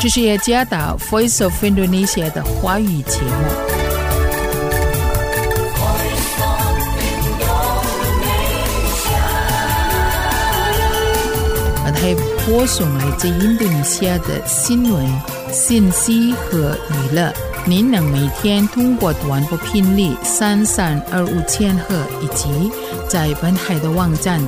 这是雅加达 Voice of Indonesia 的华语节目。还播送来自印度尼西亚的新闻、信息和娱乐。您能每天通过短波频率3325千赫以及在本海的网站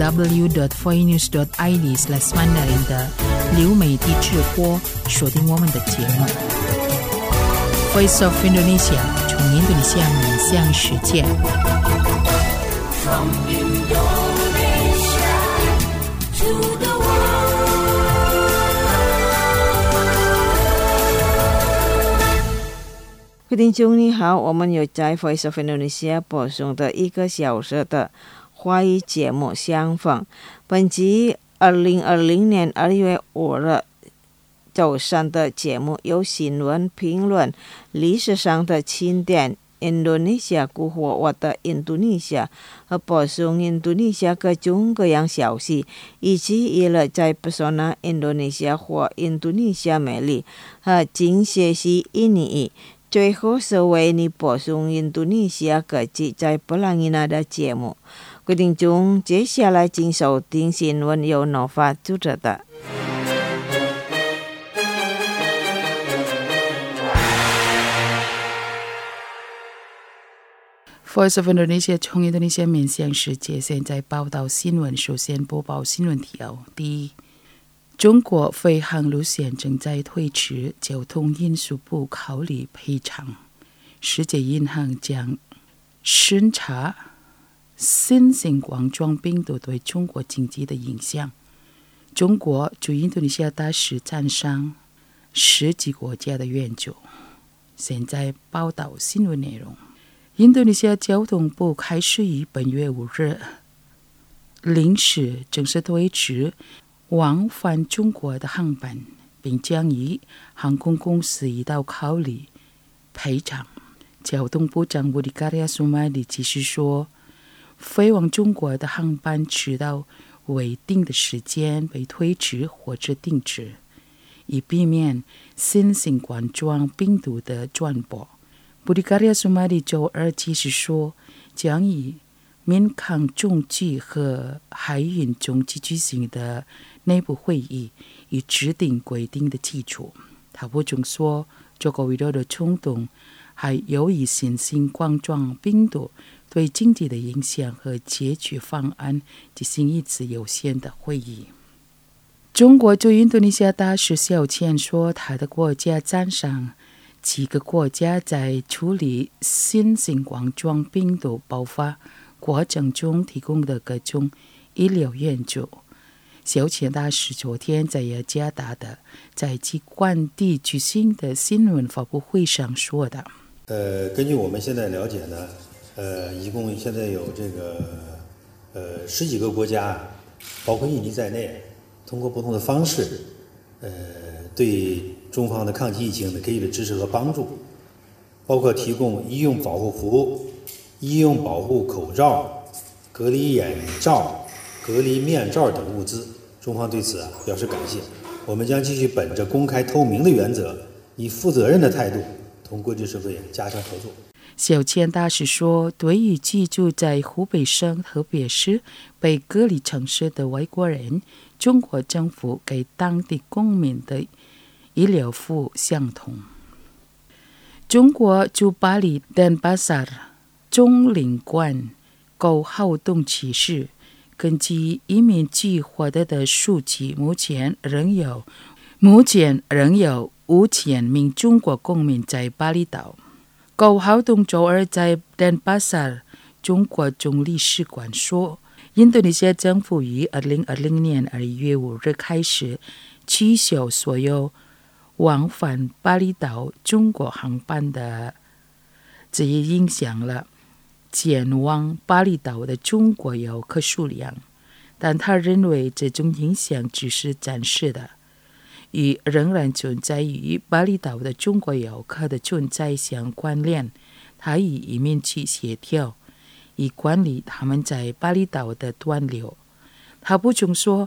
www.voinews.id/mandarin 的流媒体直播锁定我们的节目。Voice of Indonesia 从印度尼西亚面向世界。From Indonesia to the 各位听众你好，我们有在 Voice of Indonesia 播送的1个小时的华语节目相逢。本集2020年2月5日早上的节目有新闻评论、历史上的清点、Indonesia 古活我的印度尼西亚和播送印度尼西亚各种各样消息，以及娱乐在 Pesona Indonesia 或印度尼西亚美丽和经学习印尼。最后是为你播送印度尼西亚各地在布朗伊纳的节目。各位听众，接下来请收听新闻由 Nova 主持的。 Voice of Indonesia 从印度尼西亚面向世界，现在报道新闻。首先播报新闻提要：第一，中国飞航路线正在推迟，交通运输部考虑赔偿。世界银行将审查新型冠状病毒对中国经济的影响。中国驻印度尼西亚大使赞赏10几国家的援助。现在报道新闻内容。印度尼西亚交通部开始于本月5日临时正式推迟往返中国的航班，并将与航空公司一道考虑赔偿。交通部长Budi Karya Sumadi继续说，飞往中国的航班直到未定的时间被推迟或者停止，以避免新型冠状病毒的传播。Budi Karya Sumadi 周二继续说，将以民航总局和海运总局举行的内部会议，以制定规定的基础。他补充说，这个围绕的冲动还由于新型冠状病毒对经济的影响和解决方案进行一次有限的会议。中国驻印度尼西亚大使肖谦说，他的国家赞赏几个国家在处理新型冠状病毒爆发过程中提供的各种医疗援助。肖谦大使昨天在雅加达的在其官邸举行的新闻发布会上说的。 根据我们现在了解呢，一共现在有这个10几个国家，包括印尼在内，通过不同的方式，对中方的抗击疫情给予了支持和帮助，包括提供医用保护服、医用保护口罩、隔离眼罩、隔离面罩等物资。中方对此表示感谢。我们将继续本着公开透明的原则，以负责任的态度同国际社会加强合作。 肖谦大使说，对于居住在湖北省特别是被隔离城市的外国人，中国政府给当地公民的医疗服务相同。中国驻巴黎 Denpasar 中领馆狗好动启事，根据移民局获得的数据，目前仍有5000名中国公民在巴厘岛。狗好动周二在 Denpasar 中国总领事馆说，印度尼西亚政府于2020年2月5日开始取消所有往返巴厘岛中国航班的，这也影响了前往巴厘岛的中国游客数量，但他认为这种影响只是暂时的，与仍然存在于巴厘岛的中国游客的存在相关联。他与移民局协调，以管理他们在巴厘岛的短留。他补充说，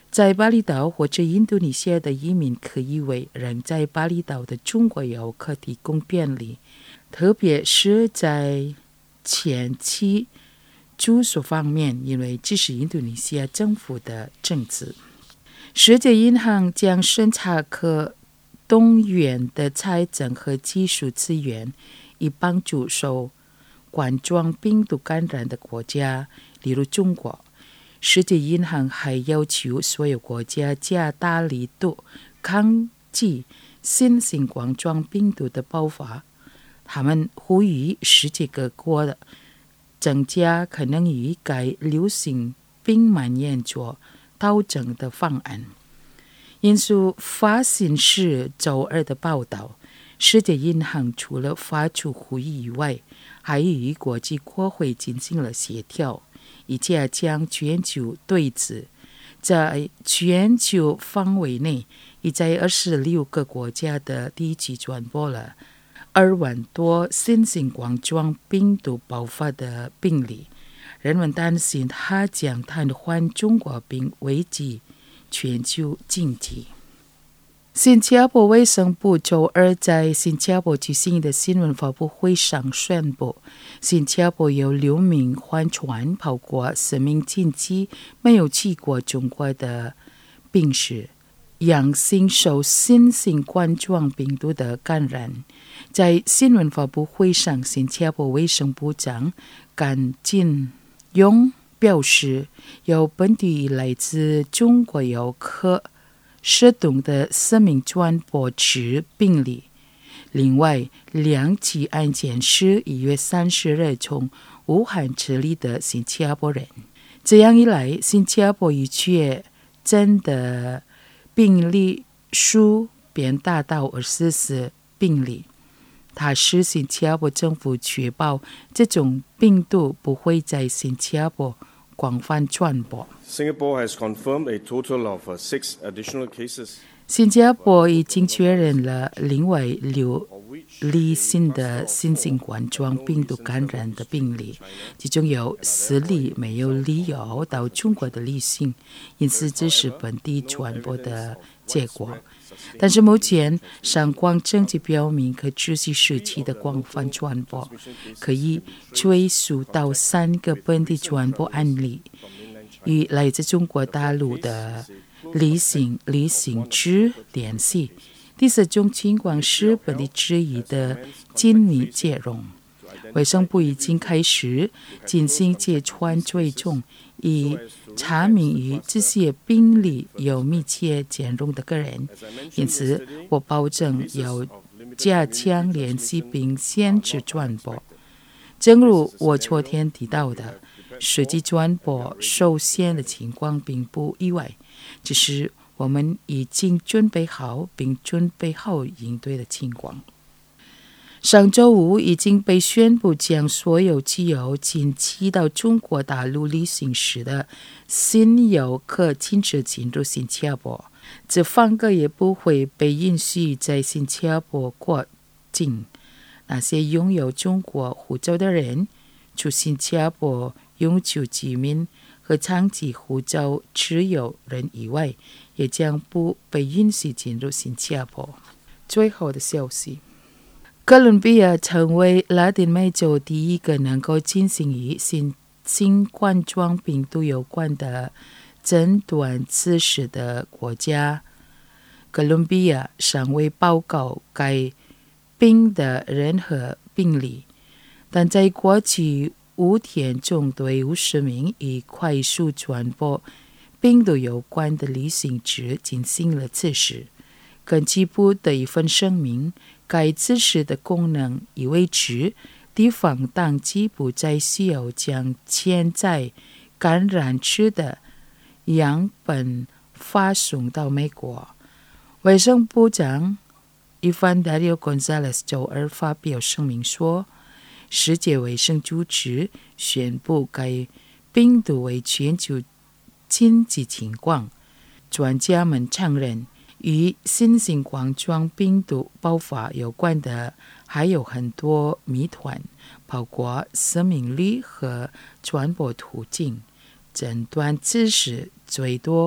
在巴厘岛或者印度尼西亚的移民可以为仍在巴厘岛的中国游客提供便利，特别是在前期住宿方面，因为这是印度尼西亚政府的政策。世界银行将审查可动员的财政和技术资源，以帮助受冠状病毒感染的国家，例如中国。世界银行还要求所有国家加大力度抗击新型冠状病毒的爆发。他们呼吁世界各国的增加可能与该流行病蔓延所导致的方案。引述法新社周二的报道，世界银行除了发出呼吁以外，还与国际国会进行了协调，以加强全球对峙。在全球范围内，已在26个国家的地区传播了2万多新型冠状病毒爆发的病例。人们担心它将瘫痪中国并危及全球经济。新加坡卫生部周二在新加坡举行的新闻发布会上宣布，新加坡有6名患船包括10名近期没有去过中国的病史，阳性受新型冠状病毒的感染。在新闻发布会上，新加坡卫生部长甘金勇表示，有本地来自中国游客失踪的10名传播至病例。另外2起案件是1月30日从武汉撤离的新加坡人。这样一来，新加坡已确诊的病例数便达到24病例。它使新加坡政府确保这种病毒不会在新加坡广泛传播。 Singapore has confirmed a total of 6 additional cases. 新加坡已经确认了另外6例新的新型冠状病毒感染的病例，其中有4例没有理由到中国的旅行，因此这是本地传播的结果。但是目前相关证据表明，可持续时期的广泛传播可以追溯到3个本地传播案例，与来自中国大陆的旅行者联系。第4种情况是本地质疑的紧密接触。卫生部已经开始进行接触追踪，以查明与这些病例有密切接触的个人。因此，我保证要加强联系并限制传播。正如我昨天提到的，实际传播受限的情况并不意外，只是我们已经准备好并准备好应对的情况。上周五已经被宣布将所有具有近期到中国大陆旅行时的新游客禁止进入新加坡，这5个也不会被允许在新加坡过境。那些拥有中国护照的人，除新加坡永久居民和长期护照持有人以外，也将不被允许进入新加坡。最后的消息，哥伦比亚成为拉丁美洲第1个能够进行与新型冠状病毒有关的诊断测试的国家。哥伦比亚尚未报告该病的任何病例，但在过去5天中对50名与快速传播病毒有关的旅行者进行了测试。根据部的一份声明，该测试的功能已为止，地方当局不再需要将潜在感染者的样本发送到美国。卫生部长Evangelio Gonzalez 周二发表声明说，世界卫生组织宣布该病毒为全球紧急情况。专家们承认，与新型冠状病毒爆发有关的还有很多谜团，包括生命力和传播途径。诊断测试最多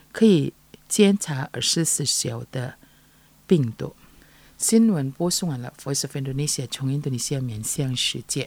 可以检查24小的病毒。新闻播送完了 Voice of Indonesia 从印度尼西亚面向世界。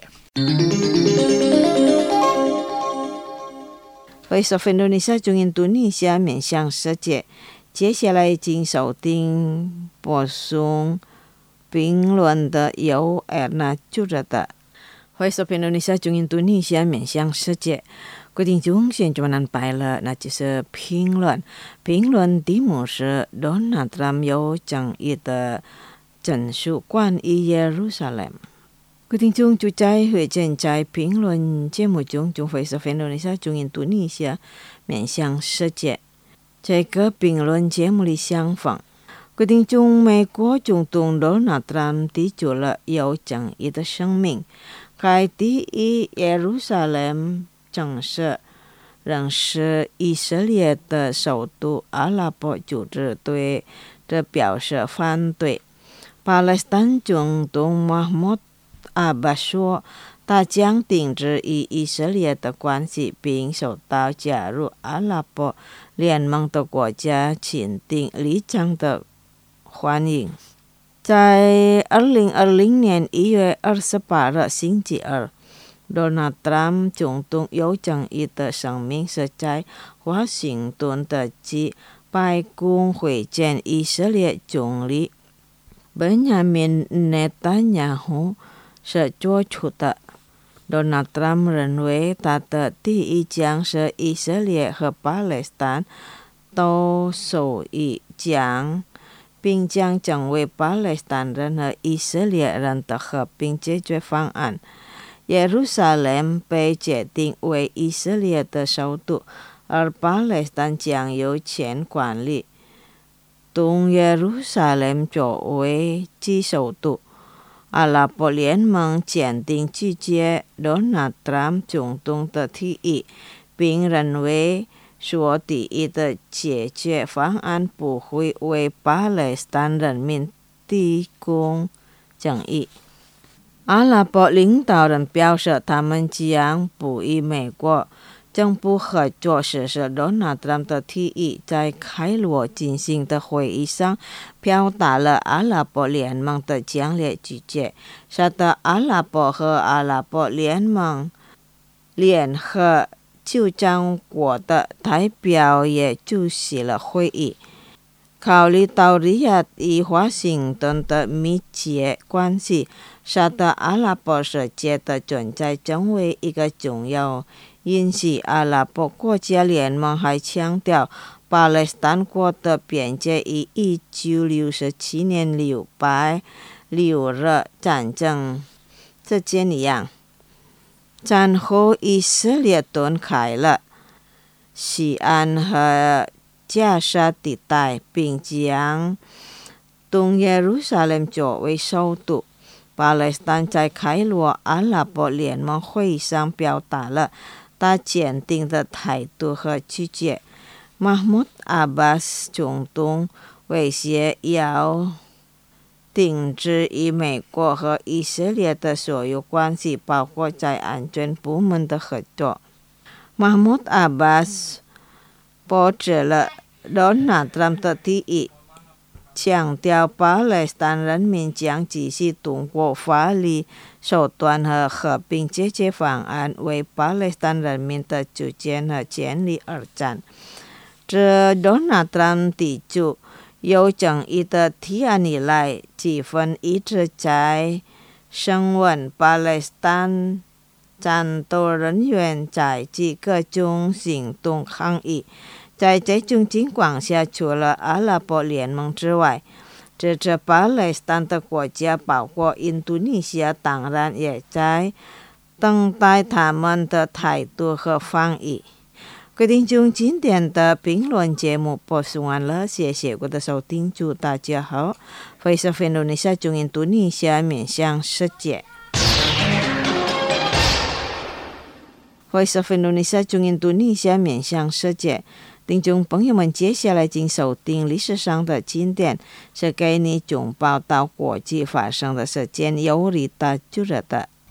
Voice of Indonesia 从印度尼西亚面向世界。接下来请收听播送评论的由 Erna 主持的 Voice of Indonesia 从印度尼西亚面向世界。各位听众，现在我们拜了，那就是评论。评论题目是 Donald Trump 有争议的证书关于耶路撒冷。各位听众，就在会见在评论节目中，从 Voice of Indonesia 从印度尼西亚面向世界。这个评论节目里相反，各位听众，美国总统 Donald Trump 提出了有争议的声明，该提议耶路撒冷正式仍是以色列的首都，阿拉伯组织对这表示反对。巴勒斯坦总统 Mahmoud Abbas 说，他将停止与以色列的关系，并受到加入阿拉伯联盟的国家签订立场的欢迎。在2020年1月28日星期二， Donald Trump 总统有争议的声明是在华盛顿的及白宫会见以色列总理 Benjamin Netanyahu 是做出的。Donald Trump 认为他的提议将使以色列和巴勒斯坦都受益将，并将成为巴勒斯坦人和以色列人的和平解决方案。耶路撒冷被决定为以色列的首都，而巴勒斯坦将由前管理东耶路撒冷作为其首都。阿拉伯联盟坚定拒绝 Donald Trump 总统的提议，并认为所提议的解决方案不会为巴勒斯坦人民提供正义。阿拉伯领导人表示，他们将不与美国政府合作实施 Donald Trump 的提议。在开罗进行的会议上，表达了阿拉伯联盟的强烈拒绝，使得阿拉伯和阿拉伯联盟联合酋长国的代表也出席了会议。考虑到里亚与华盛顿的密切关系，使得阿拉伯世界的存在成为一个重要因素。阿拉伯国家联盟还强调，巴勒斯坦国的边界与1967年6日战争之间一样。战后以色列断开了西岸和加沙地带，并将东耶路撒冷作为首都。巴勒斯坦在开罗阿拉伯联盟会议上表达了他坚定的态度和拒绝。Mahmoud Abbas 总统威胁要停止与美国和以色列的所有关系，包括在安全部门的合作。Mahmoud Abbas 驳斥了 Donald Trump 的提议，强调巴勒斯坦人民将继续通过法律手段和和平解决方案为巴勒斯坦人民的主权和权利而战。自 Donald Trump 提出有争议的提案以来，气氛一直在升温。巴勒斯坦战斗人员在其各种行动抗议。在这种情况下，除了阿拉伯联盟之外，支持巴勒斯坦的国家包括印度尼西亚，当然也在等待他们的态度和反应。各位听众，今天的评论节目播送完了，谢谢各位的收听，祝大家好。Voice of Indonesia 从印度尼西亚面向世界。Voice of Indonesia 从印度尼西亚面向世界。听众朋友们，接下来请收听历史上的经典，是给你总报道国际发生的事件，由李达主持的。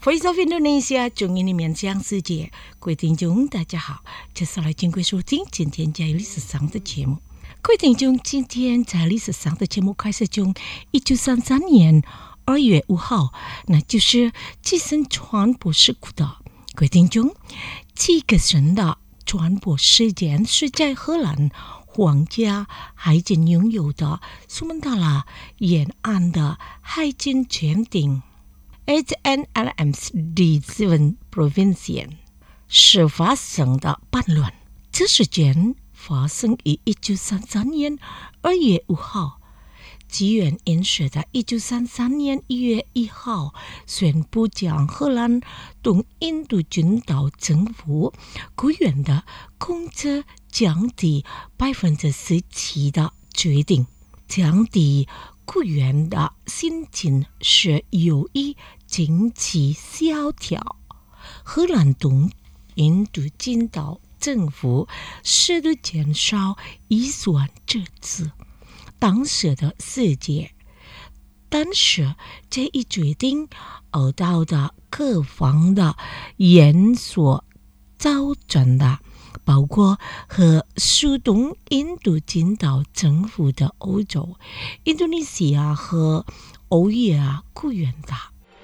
Voice of Indonesia 中英里面讲世界，各位听众大家好，接下来经过收听今天在历史上的节目。各位听众，今天在历史上的节目开始从1933年2月5号，那就是寄生传播事故的。各位听众，这个神的传播事件是在荷兰皇家海军拥有的苏门答腊沿岸的海军舰艇 HNLMS Die Zeven Provincien 是发生的叛乱。这事件发生于1933年2月5号。吉原因是在1933年1月1号宣布将荷兰东印度群岛政府雇员的工资降低17%的决定。降低雇员的心情是由于经济萧条。荷兰东印度群岛政府试图减少预算支出。当时的世界，但是这一决定遭到的各方的连锁造成的，包括和苏东印度群岛政府的欧洲、印度尼西亚和欧亚雇员的。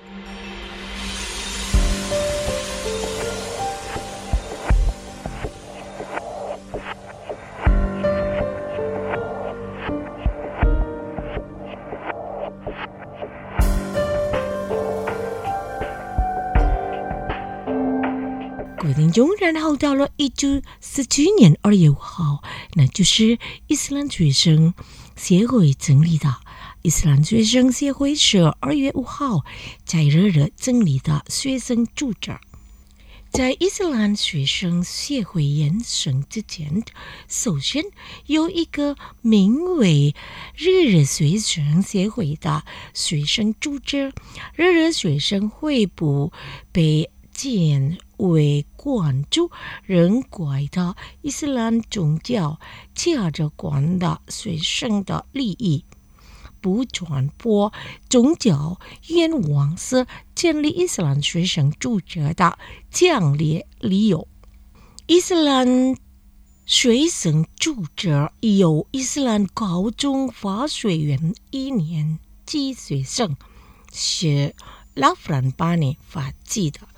听众，然后到了1947年2月5号，那就是伊斯兰学生协会成立的。伊斯兰学生协会是2月5号在热热成立的学生组织。在伊斯兰学生协会诞生之前，首先有一个名为热热学生协会的学生组织。热热学生会不被建为关注人怪的伊斯兰宗教价值观的学生的利益，不传播宗教愿望是建立伊斯兰学生组织的强烈理由。伊斯兰学生组织由伊斯兰高中法学院1年级学生是拉夫兰巴尼发起的。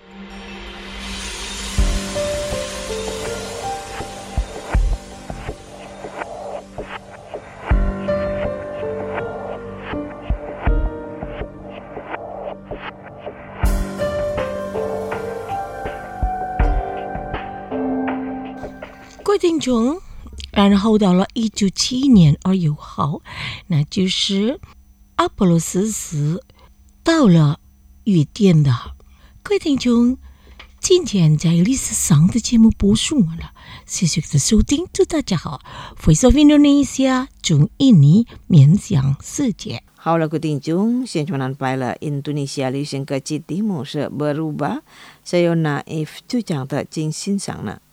各位听众，然后到了197年2月5号，那就是阿波罗14到了月点的。各位听众，今天在历史上的节目播送完了，谢谢的收听，祝大家好。Voice of Indonesia 中印尼面向世界。 好了，各位听众，现在来了Indonesia旅行个节题目是 berubah， saya naif 就讲的真欣赏了。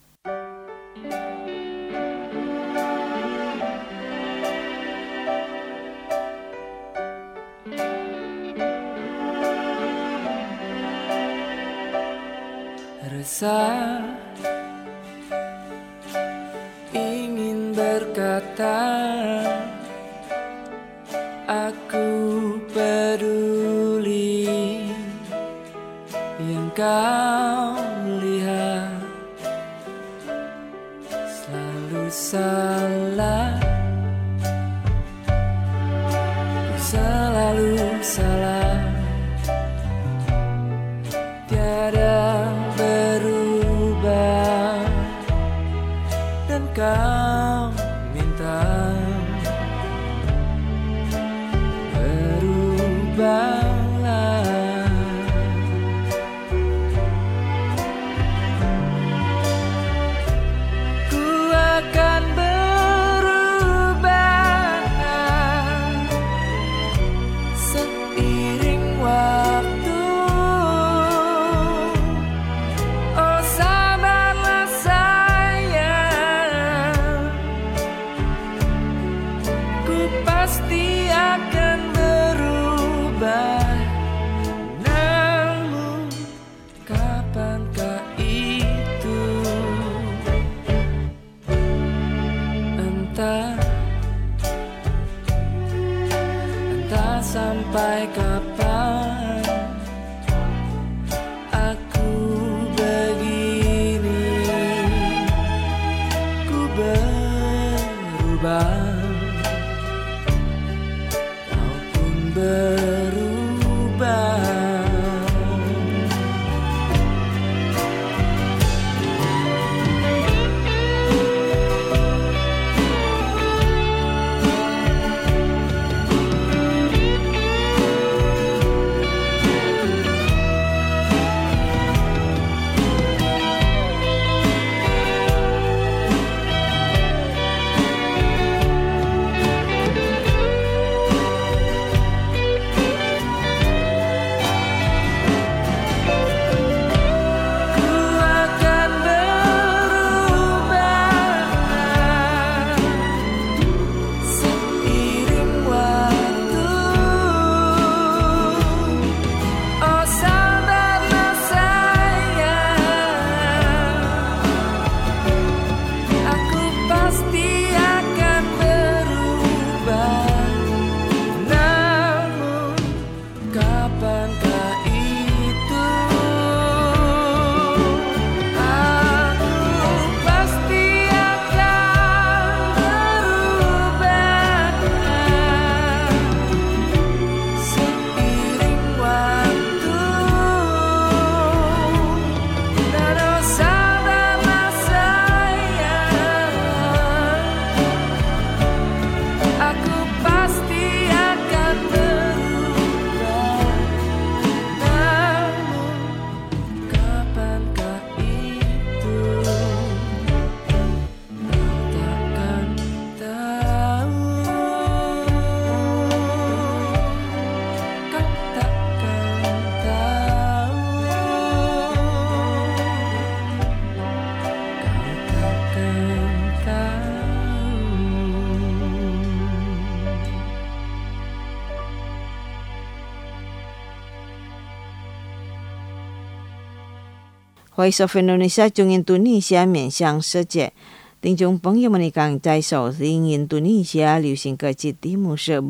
Rasa ingin berkata aku peduli, yang kau lihat selalu salah, ku selalu salah, tiada berubah, dan kau minta berubahlah. Ku akan berubah seiring waktu. Oh sabarlah sayang, Voice of Indonesia 中印度尼西亚面向世界。听众朋友们，你刚在收听印度尼西亚流行歌曲题目是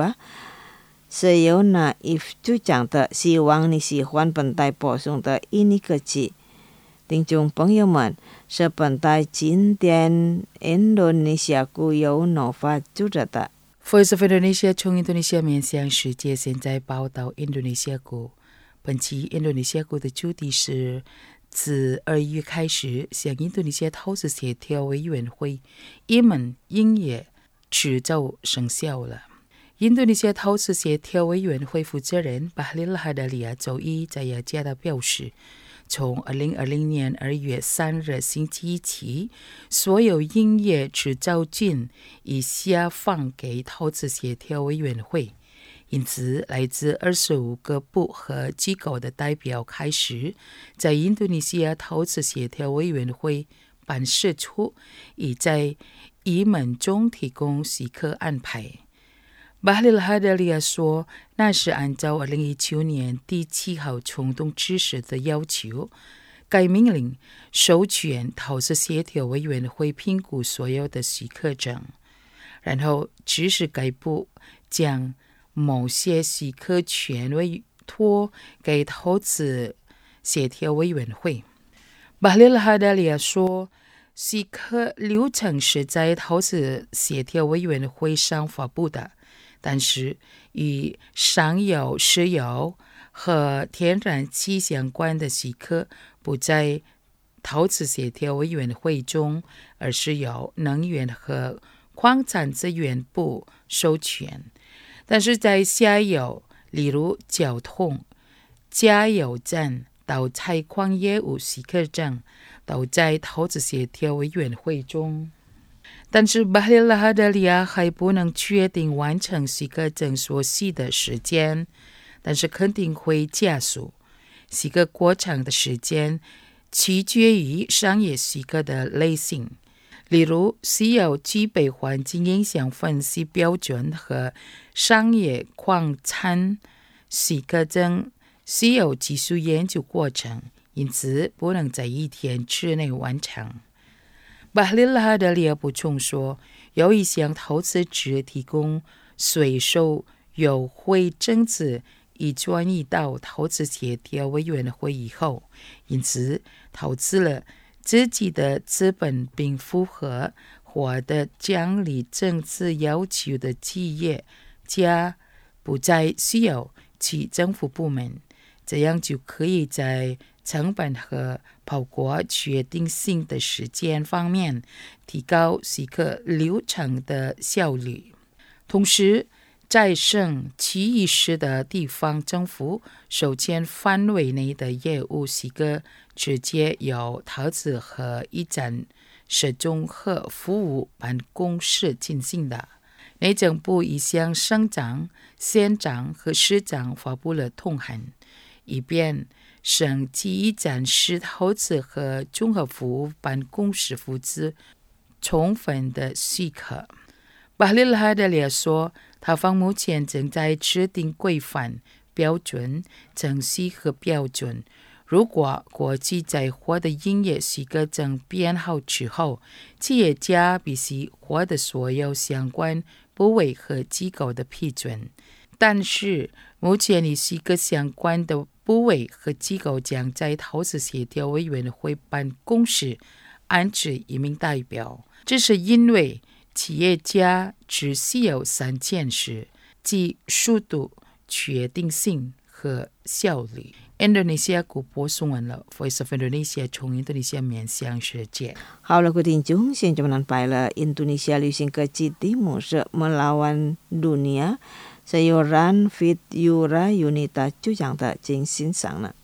berubah。Saya naif 就讲的，希望你喜欢本台播送的印尼歌曲。听众朋友们，是本台经典印度尼西亚古由 Nova 主持的。 Voice of Indonesia 从印度尼西亚面向世界，现在报道印度尼西亚鼓。本期印度尼西亚鼓的主题是自2月开始，向印度尼西亚陶瓷协调委员会一门音乐执照生效了。印度尼西亚陶瓷协调委员会负责人巴哈里拉哈达利亚周一在雅加达表示，从2020年2月3日星期一起，所有音乐执照金已下放给陶瓷协调委员会。因此，来自25个部和机构的代表开始在印度尼西亚陶瓷协调委员会办事处，已在移民中提供许可安排。巴哈里拉哈达利亚说，那是按照2019年第7号冲动指示的要求，该命令授权陶瓷协调委员会评估所有的许可证，然后指示该部将某些许可权委托给陶瓷协调委员会。巴哈里拉哈达利亚说，许可流程是在陶瓷协调委员会上发布的，但是与上游、石油和天然气相关的许可不在陶瓷协调委员会中，而是由能源和矿产资源部授权。但是在下游，例如交通、加油站到采矿业务许可证，都在陶瓷协调委员会中。但是巴哈里拉哈达利亚还不能确定完成许可证所需的时间，但是肯定会加速。许可过程的时间取决于商业许可的类型，例如需要具备环境影响分析标准和商业矿产许可证需要技术研究过程，因此不能在1天之内完成。巴哈里拉哈达利亚补充说，由于向陶瓷只提供税收优惠政策已转移到陶瓷协调委员会以后，因此投资了自己的资本并符合获得奖励政策要求的企业家不再需要去政府部门，这样就可以在成本和包括确定性的时间方面提高许可流程的效率。同时，在省区域市的地方政府授权范围内的业务许可直接由陶瓷和一站式综合服务办公室进行的。内政部已向省长、县长和市长发布了通函，以便省区一站式陶瓷和综合服务办公室负责充分的许可。巴哈里拉哈达利亚说，他方目前正在制定规范、标准、程序和标准。如果过去在获得音乐许可证编号之后，企业家必须获得所有相关部委和机构的批准。但是，目前与许可相关的部委和机构将在陶瓷协调委员会办公室安置一名代表，这是因为企业家只需要3件事，即速度、确定性和效率。印度尼西亚鼓播送完了 Voice of Indonesia 从印度尼西亚面向世界。 好了，各位听众，现在menampai了印度尼西亚流行歌曲题目是 Melawan Dunia， Sayuran Fit Yura Yunita 就讲的请欣赏了。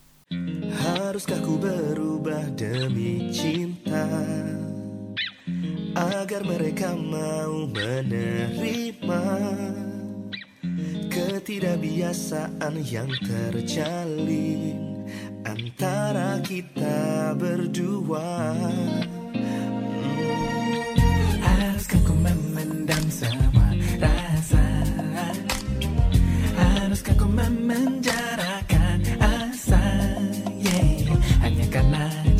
Haruskah ku berubah demi cinta agar mereka mau menerima ketidakbiasaan yang terjalin antara kita berdua. Haruskah ku memendam semua rasa? Haruskah ku memenjarakan asa? Hanya karena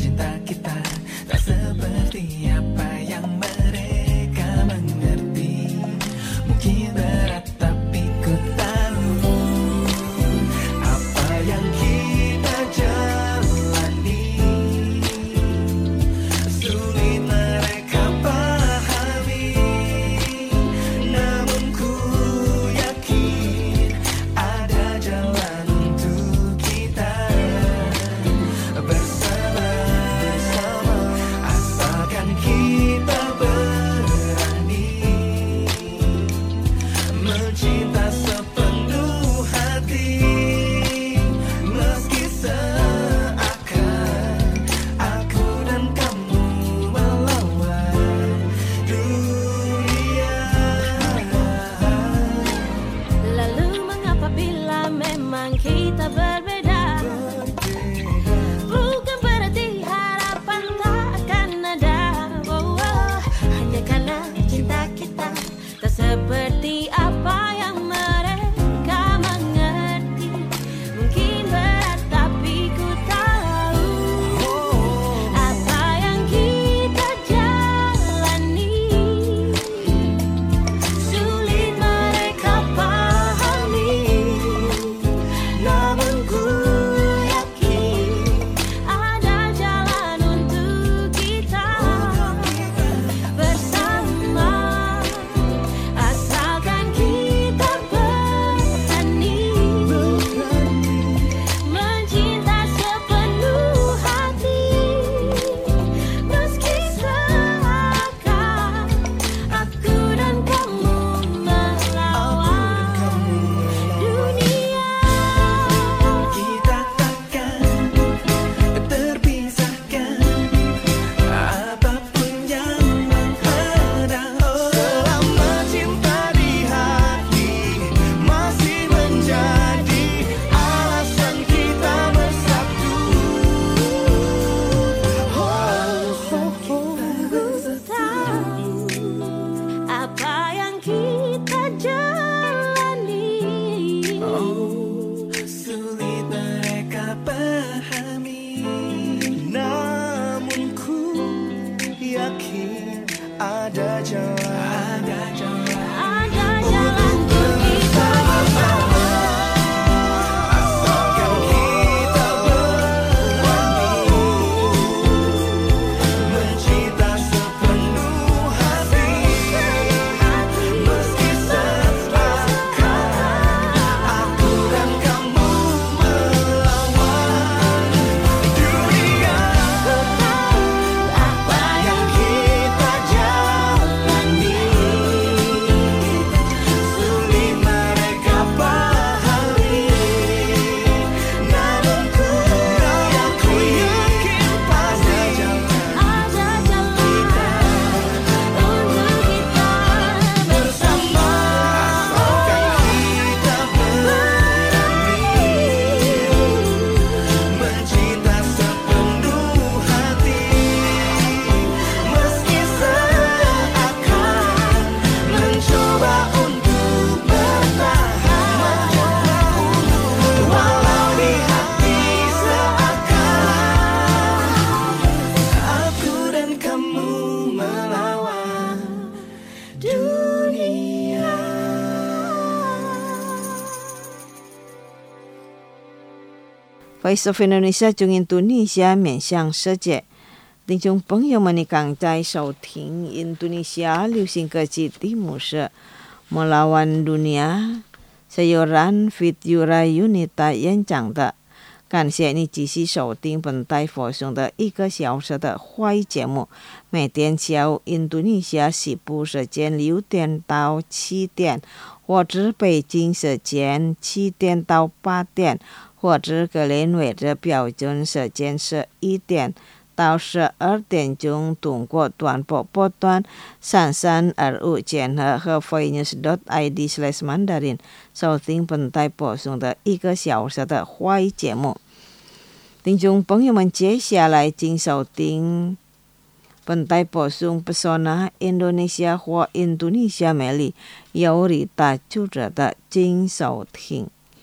Voice of Indonesia 中印度尼西亚面向世界，听众朋友们，你刚在收听印度尼西亚流行歌曲题目是 Melawan Dunia Saluran Fitura Unita 演讲的。感谢你继续收听本台播送的1个小时的华语节目，每天下午印度尼西亚西部时间6点到7点，或者北京时间7点到8点，或者格林威治标准时间11点到12点钟，通过短波波段3325千赫和 voinews.id/mandarin 收听本台播送的1个小时的华语节目。听众朋友们，接下来请收听本台播送 Pesona Indonesia 或印度尼西亚美丽由Rita主持的，请收听。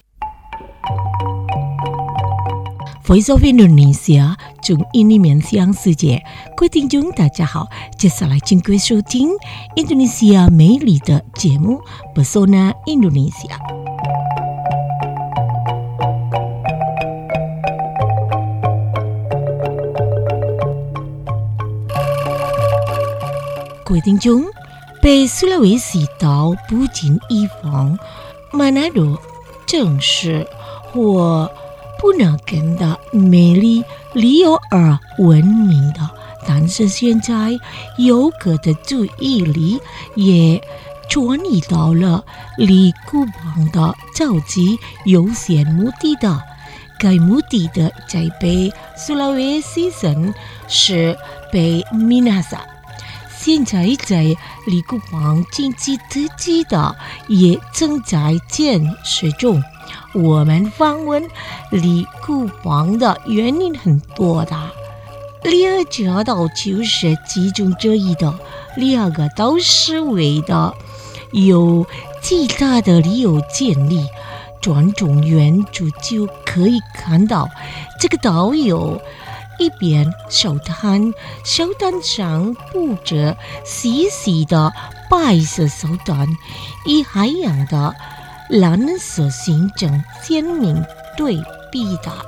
Voice of Indonesia 中印尼面向世界，各位听众大家好，接下来请各位收听印度尼西亚美丽的节目 Pesona Indonesia。各位听众，北苏拉维西岛不仅以防马纳罗正是或不能跟的美丽旅游而闻名的，但是现在游客的注意力也转移到了离古邦的超级悠闲目的地。该目的地在北苏拉维西省是北米纳萨。现在在离古邦经济特区的也正在建设中。我们访问离古邦的原因很多的，2个岛就是其中之一的，2个岛是为的有其他的理由建立。转中原著就可以看到，这个岛有一边小滩上布着细细的白色手段，与海洋的蓝色形成鲜明对比的。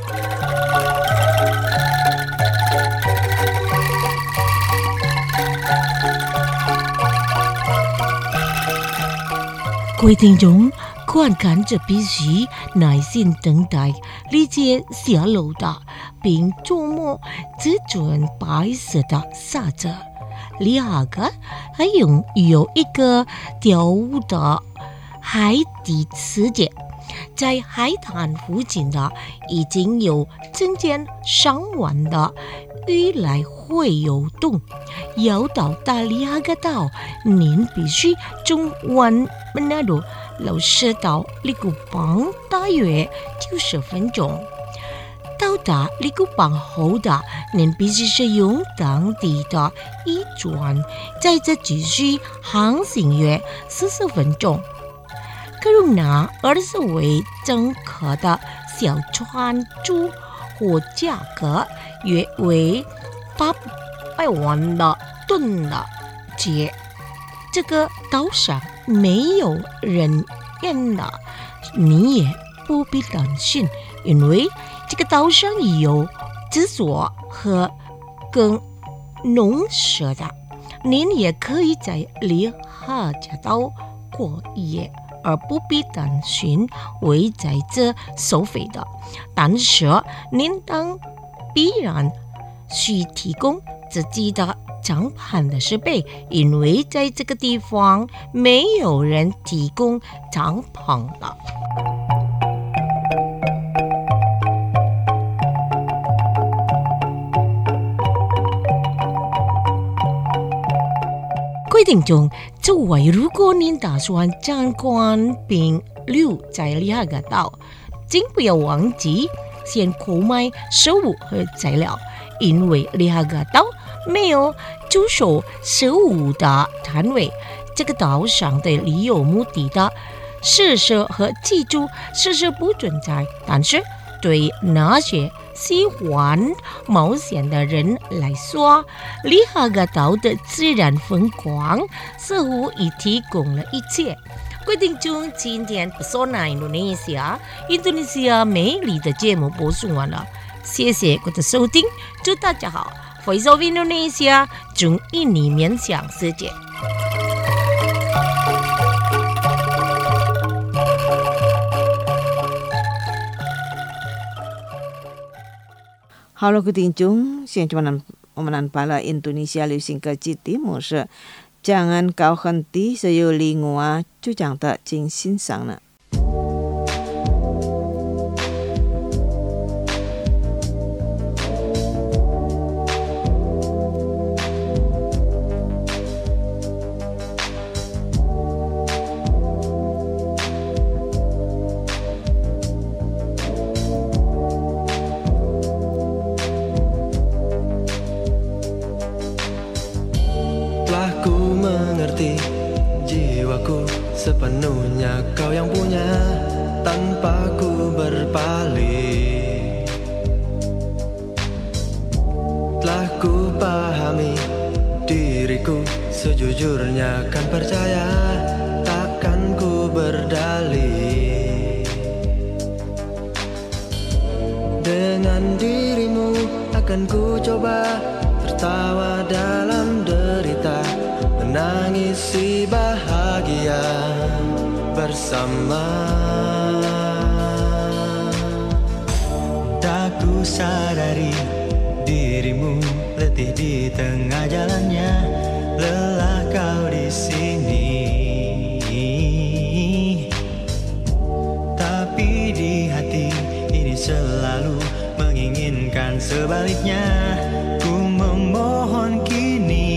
各位听众，观看者必须耐心等待理解下楼的，并琢磨只准白色的沙子。2个还有一个钓鱼的海底世界，在海滩附近的已经有整整上万的鱼来回游动。要到达2个岛，您必须从湾门那路老师到离古邦大约90分钟。到达离古邦后的，您必须使用当地的渔船，在这继续航行约40分钟。可容纳20位乘客的小船主或价格约为800万的吨的节。这个岛上没有人烟了，你也不必担心，因为这个岛上有制作和耕农舍的。您也可以在里哈加岛过夜，而不必担心会在这收费的。但是您当必然需提供自己的帐篷的设备，因为在这个地方没有人提供帐篷了。规定中，作为如果您打算参观并留在2个岛，请不要忘记先购买食物和材料，因为2个岛没有出售食物的摊位。这个岛上的旅游目的的设施和基础设施不存在，但是对那些喜欢冒险的人来说，2个岛的自然风光似乎已提供了一切。 规定中今天不说那印度尼西亚美丽的节目播送完了，谢谢各位的收听，祝大家好，Voice of Indonesia 中印尼面向世界。 Halo ketinjung, siang cuman pala Indonesia liu sing ke Timur se. Jangan kau henti sayo lingua cu jang ta jing xin sang na. Sepenuhnya kau yang punya tanpa ku berpaling. Telah ku pahami diriku sejujurnya kan percaya takkan ku berdalih. Dengan dirimu akan ku coba tertawa dalam derita, menangisi bahagia bersama. Tak ku sadari dirimu letih di tengah jalannya, lelah kau di sini. Tapi di hati ini selalu menginginkan sebaliknya, ku memohon kini.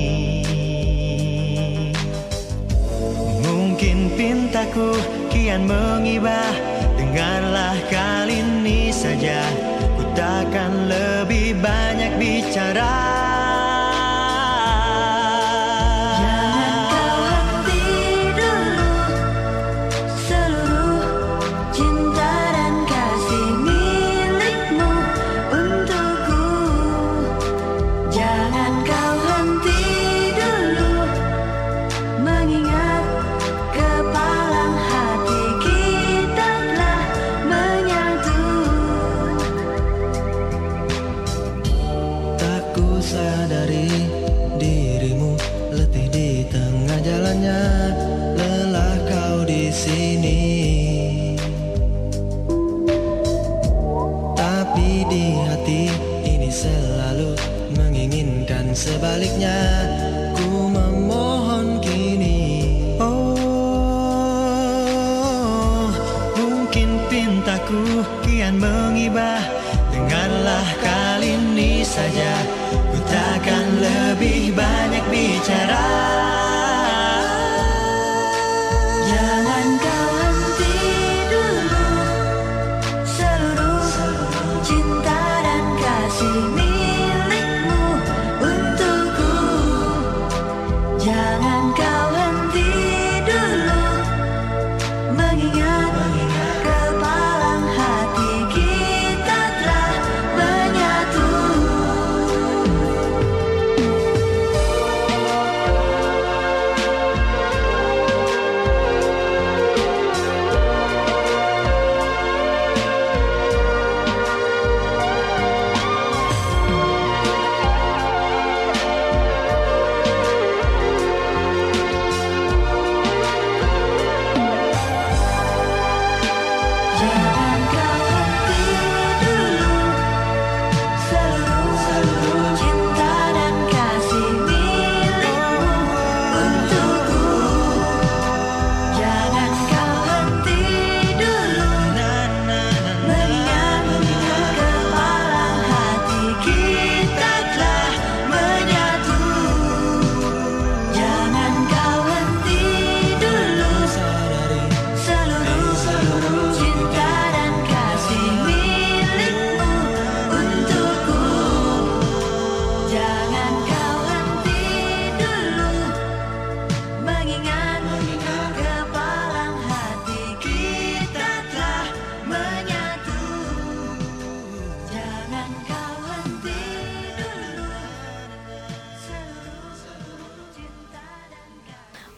Mungkin pintaku kian mengibah, dengarlah kali ini saja, ku takkan lebih banyak bicara. Sebaliknya ku memohon kini. Oh, mungkin pintaku kian mengibah, dengarlah kali ini saja, ku takkan lebih banyak bicara. Jangan kau henti dulu, seluruh cinta dan kasih milikmu untukku. Jangan kau henti dulu, mengingat kepalang hati kita telah menyatu.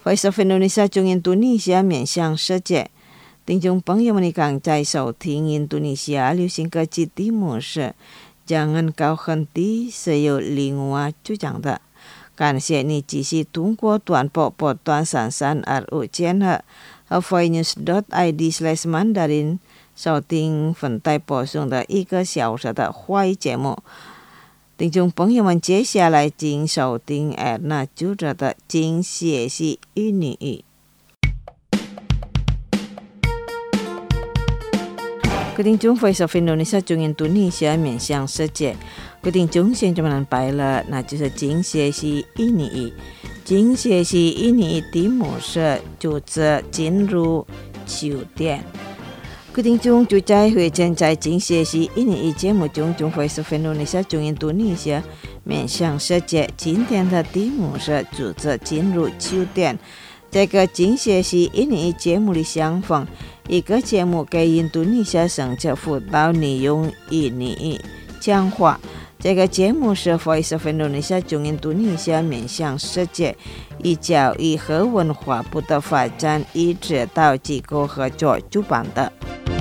Voice of Indonesia 中印度尼西亚面向世界，听众朋友们，你刚在收听印度尼西亚流行歌曲题目是 Jangan kau henti 是由林娃主讲的。感谢你继续通过短波波段33 RU 监和 havoinews.id/mandarin 收听粉带播送的1个小时的华语节目。听众朋友们，接下来请收听 Erna 主持的精学习印尼语。各位听众 Voice of Indonesia 中印度尼西亚面向世界，各位听众现在们白了，那就是精学习印尼语。精学习印尼语题目是就职进入秋天。各位听众就在会见在精学习印尼语节目中，Voice of Indonesia 中印度尼西亚面向世界。今天的题目是就职进入秋天。这个精学习印尼语节目的相逢，一个节目给印度尼西亚生者辅导你用印尼语讲话。这个节目是 Voice of Indonesia 中印度尼西亚面向世界以教育和文化部的发展与指导机构合作主办的。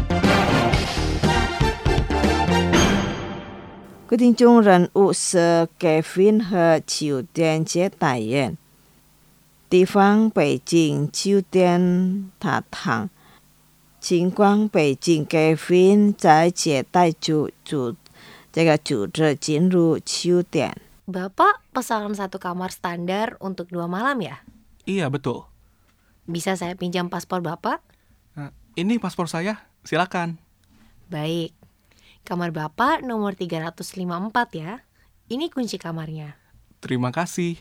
各位听众人物是 Kevin 和秋天接待员。地方北京秋天塔堂，情况北京 Kevin 在接待组织进入秋天。 Bapak pesan 1 kamar standar untuk 2 malam ya? Iya, betul. Bisa saya pinjam paspor Bapak? Ini paspor saya, silakan. Baik. Kamar Bapak nomor 354 ya. Ini kunci kamarnya. Terima kasih.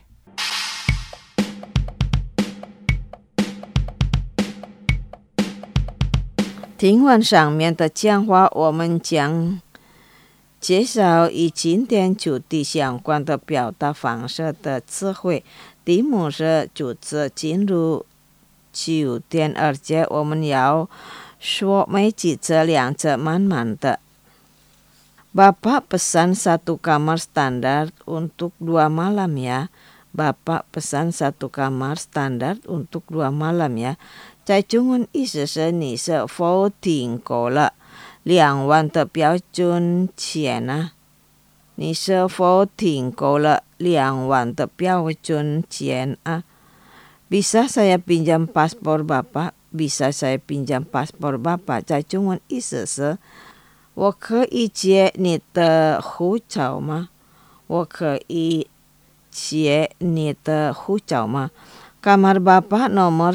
听完上面的讲话，我们将介绍与今天主题相关的表达方式的词汇。题目是就职进入秋天，而且我们要说没几次两次慢慢的。Bapak pesan 1 kamar standar untuk 2 malam ya. Bapak pesan 1 kamar standar untuk 2 malam ya. 在中文意思是你是否订购了2晚的标准钱啊？你是否订购了2晚的标准钱啊？ Bisa saya pinjam paspor Bapak? Bisa saya pinjam paspor Bapak? 在中文意思是我可以借你的护照吗？我可以借你的护照吗？ Kamar Bapak nomor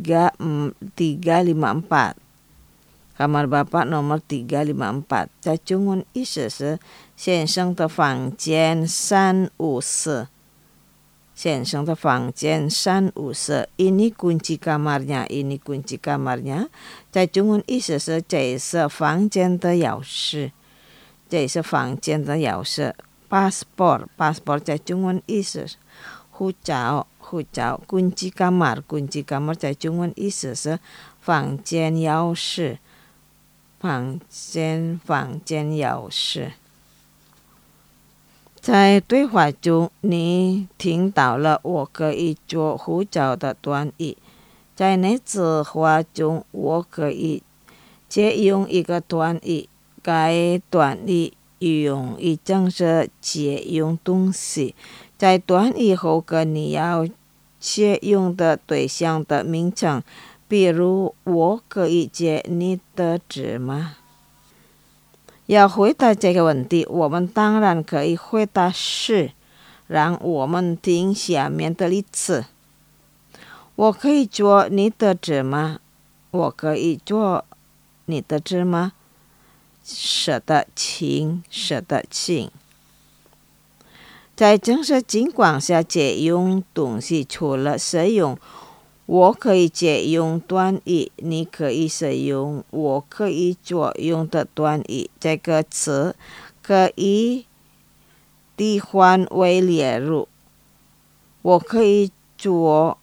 354. Kamar Bapak nomor 354. 在中文意思是先生的房间354。先生的房间354。Ini kunci kamarnya. Ini kunci kamarnya. 在中文意思是这是房间的钥匙。这是房间的钥匙。Paspor. Paspor 在中文意思是护照。护照。kunci kamar。kunci kamar 在中文意思是房间钥匙。房间钥匙。在对话中，你听到了我可以做护照的短语。在那次话中，我可以借用一个短语。该短语用意正是借用东西。在短语后跟你要借用的对象的名称，比如我可以借你的纸吗？要回答这个问题，我们当然可以回答是。让我们听下面的例子。我可以做你的纸吗？我可以做你的纸吗？是的，请。是的，请。在正式情况下借用东西，除了使用我可以借用短语，你可以使用我可以做用的短语。这个词可以替换为例如，我可以做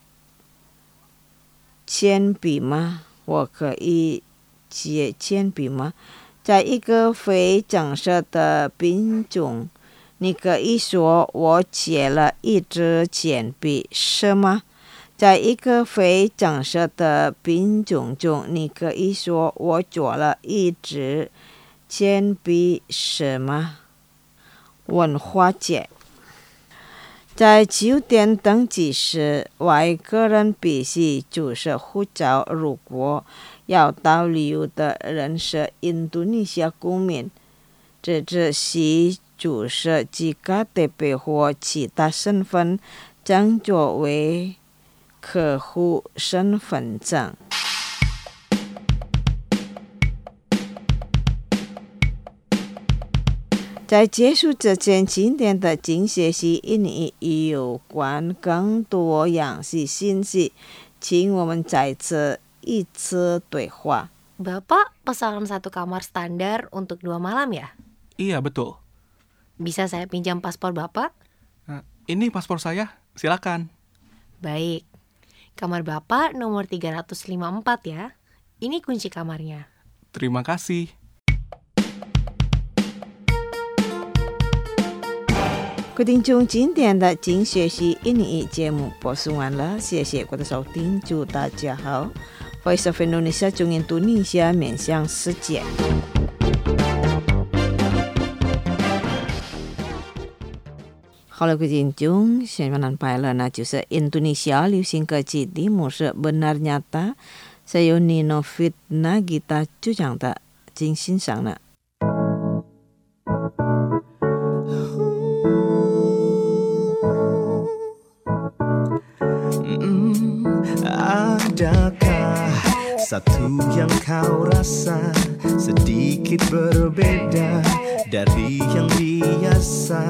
铅笔吗？我可以借铅笔吗？在一个非正式的宾中，你可以说我借了一支铅笔，是吗？ 在一个非正式的品种中，你可以说我做了一支铅笔什么文化节。在酒店登记时，外国人必须出示护照。如果要到旅游的人是印度尼西亚公民，只需出示其KTP或其他身份证作为客户身份证。在结束之前，今天的精学习英语有关更多样式信息，请我们再次一次对话。 Bapak pesan satu kamar standar untuk 2 malam ya? Iya, betul. Bisa saya pinjam paspor Bapak? Ini paspor saya, silakan. Baik. Kamar Bapak nomor 354 ya. Ini kunci kamarnya. Terima kasih. 各位听众，今天的精学习英语节目播送完了，谢谢各位的收听，祝大家好。Voice of Indonesia 中印度尼西亚面向世界。好了，各位听众，现在安排了呢，就是 Indonesia 流行歌曲题目是 Benar Nyata， 是由 Nino Fitna Gita 主讲的，请欣赏呢。 Adakah satu yang kau rasa sedikit berbeda dari yang biasa,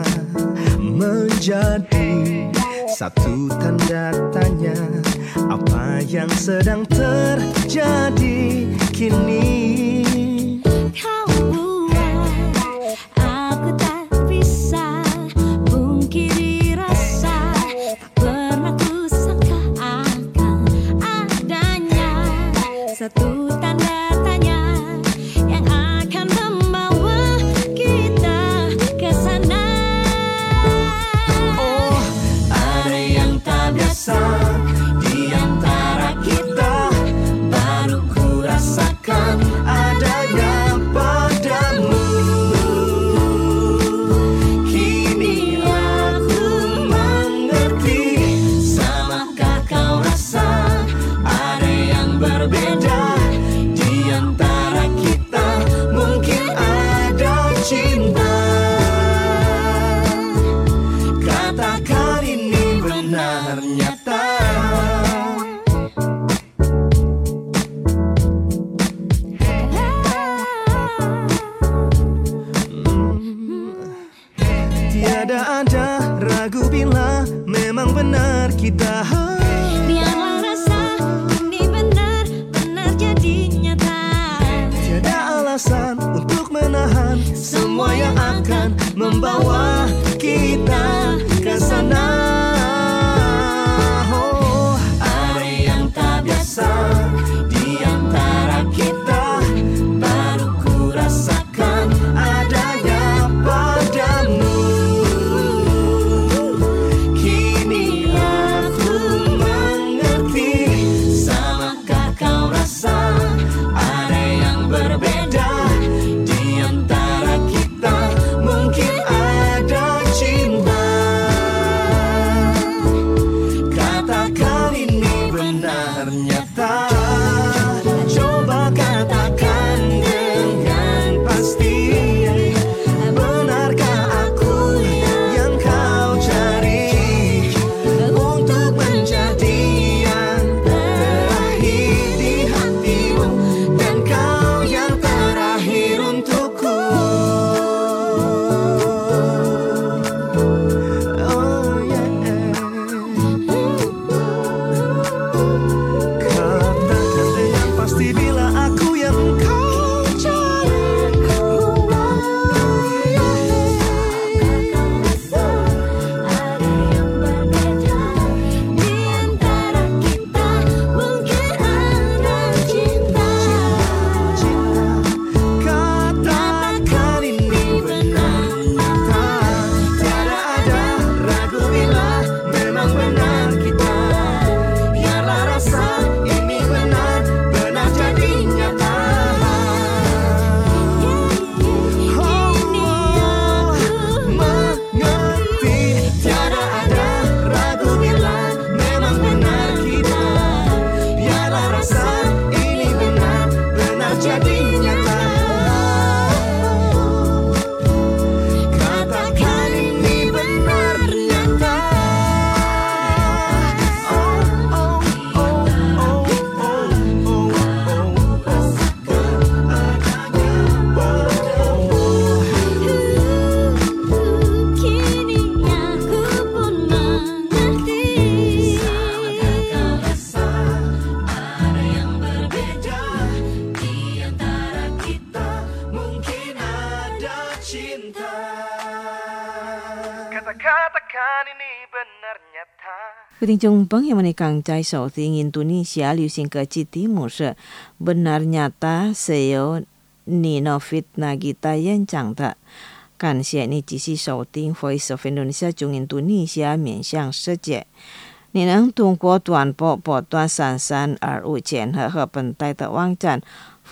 menjadi satu tanda tanya apa yang sedang terjadi kini? Kau buat aku tak bisa pungkiri rasa, tak pernah ku sangka akan adanya satu tanda tanya yang akan membawa kita ke sana. Oh, ada yang tak biasa di antara kita, baru ku rasakan adanya padamu. Kini aku mengerti, samakah kau rasa ada yang berbeda di antara kita, mungkin ada cinta. Katakan ini benar nyata. Tiada ada ragu bila memang benar kita. Biarlah rasa ini benar-benar jadi nyata. Tiada alasan untuk menahan semua yang akan membawa kita ke sana. Oh, ada yang tak biasa di antara kita, baru ku rasakan adanya padamu. Kini aku mengerti, samakah kau rasa ada yang berbeda di antara kita, mungkin ada cinta. Saya katakan ini benar nyata. 各位听众朋友们，你刚才收听印度尼西亚流行歌曲题目是 Benar Nyata是由 Nino Fitnagita 演唱的。感谢你继续收听 Voice of Indonesia 中印度尼西亚面向世界。你能通过短波波段3325千赫和本台的网站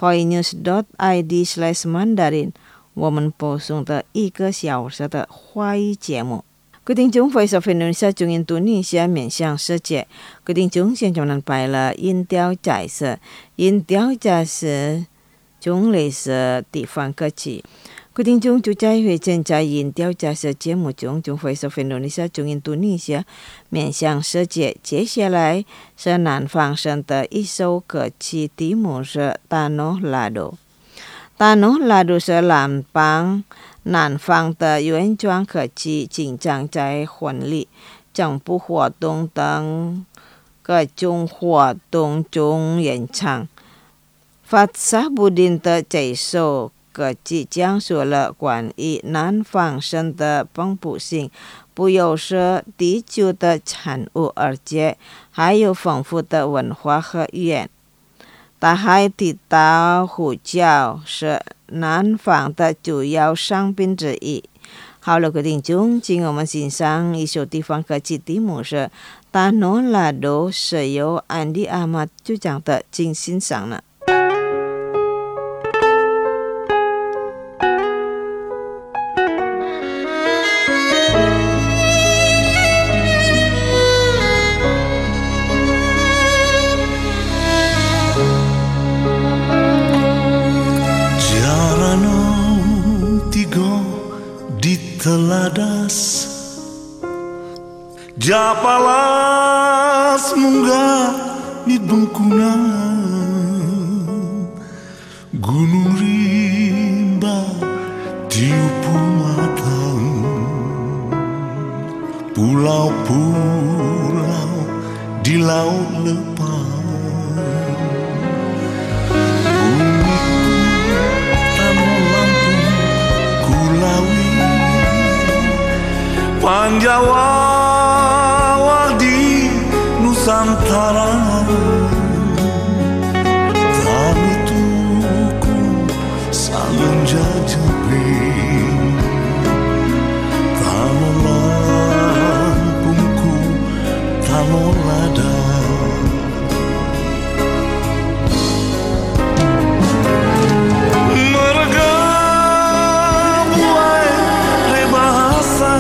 voinews.id/mandarin 我们播送的1个小时的华语节目。各位听众 Voice of Indonesia 中印度尼西亚面向世界。各位听众现在们摆了音调解释，音调解释中类似地方歌曲。各位听众就在会正在音调解释节目中，Voice of Indonesia 中印度尼西亚面向世界。接下来是南方省的一首歌曲，题目是 Tanah Lado。Tanah Lado 是南方的原创歌曲，经常在婚礼、政府活动等各种活动中演唱。Fatsahbuddin 的这首歌曲讲述了关于南方省的丰富性，不有是地球的产物，而且还有丰富的文化和语言。大海地道胡椒是南方的主要商品之一。好了，各位听众，请我们欣赏一首地方歌曲，题目是 Tanah Lado， 是由 Andi Ahmad 主讲的，请欣赏了。 Teladas Japalas munggah di bengkungan Gunung rimba tiupu matang Pulau-pulau di laut lepas Bumiku tanah Lampung Kulawi Panjawa di Nusantara Tani tuku salun jajabing Tanah Lampungku Tanah Lada Merga buai rebahasa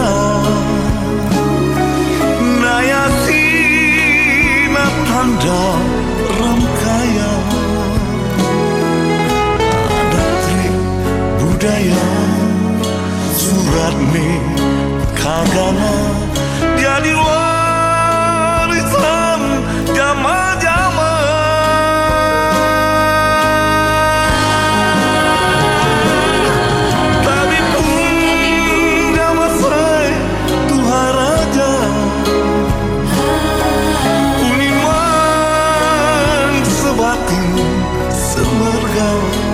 Tanda rangkaya adat trik budaya surat me kagana jadi warisan jama-jama tapi pun jama saya Tuhan Raja semerga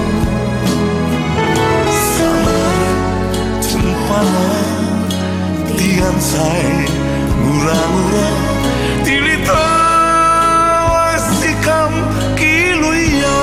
samar cempana tiang sai murah-murah tilita wasikam kiluya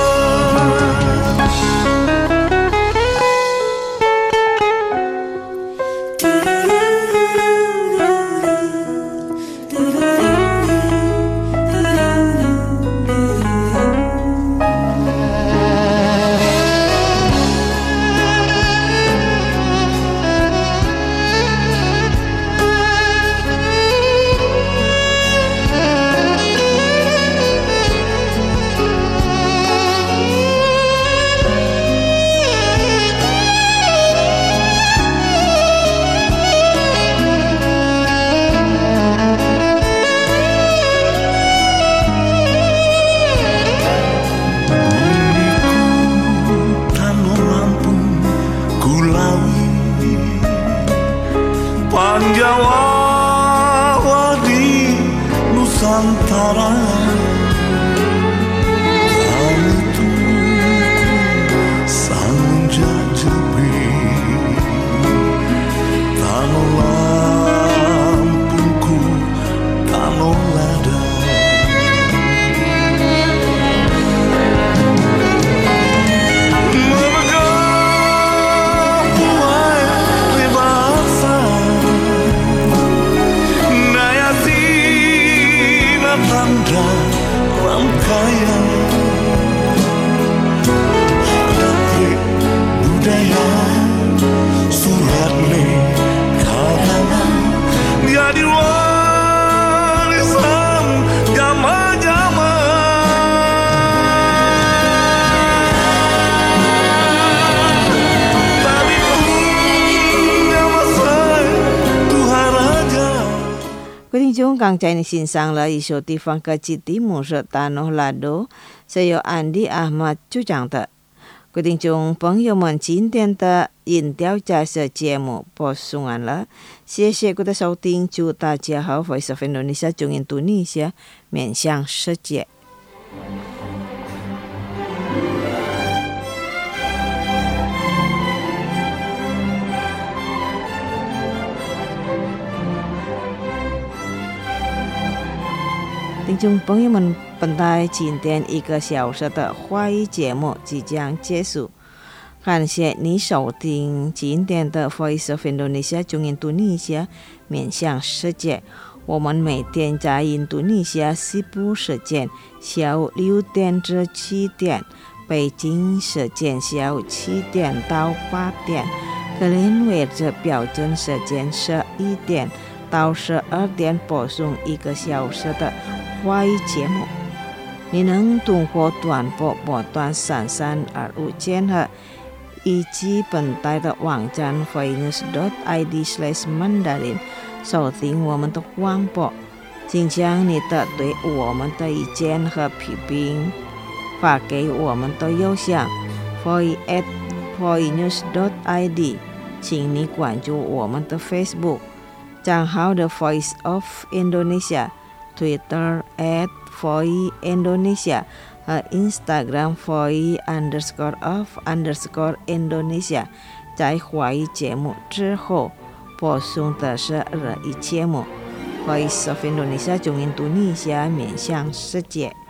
Panjawa di Nusantara Kami tuku salun jajabing Tanah 各位听众，刚才你欣赏了一首地方歌曲题目是《Tanah Lado》，是由Andi Ahmad主讲的。各位听众朋友们，今天的音调家的节目播送完了，谢谢各位的收听，祝大家好，Voice of Indonesia 中印度尼西亚面向世界。听众朋友们，本台今天1个小时的华语节目即将结束，感谢你收听今天的 Voice of Indonesia 中印度尼西亚面向世界。我们每天在印度尼西亚西部时间下午6点至7点，北京时间下午7点到8点，格林威治标准时间11点到12点播送1个小时的华语节目。你能通过短波波段3325千赫，以及本台的网站 voinews.id/mandarin 收听我们的广播。请将你的对我们的意见和批评发给我们的邮箱 voice@voinews.id。请你关注我们的 Facebook 账号的 Voice of Indonesia， Twitter @voice_Indonesia 和 Instagram voice_of_Indonesia。在华语节目之后播送的是日语节目 Voice of Indonesia 中印度尼西亚面向世界。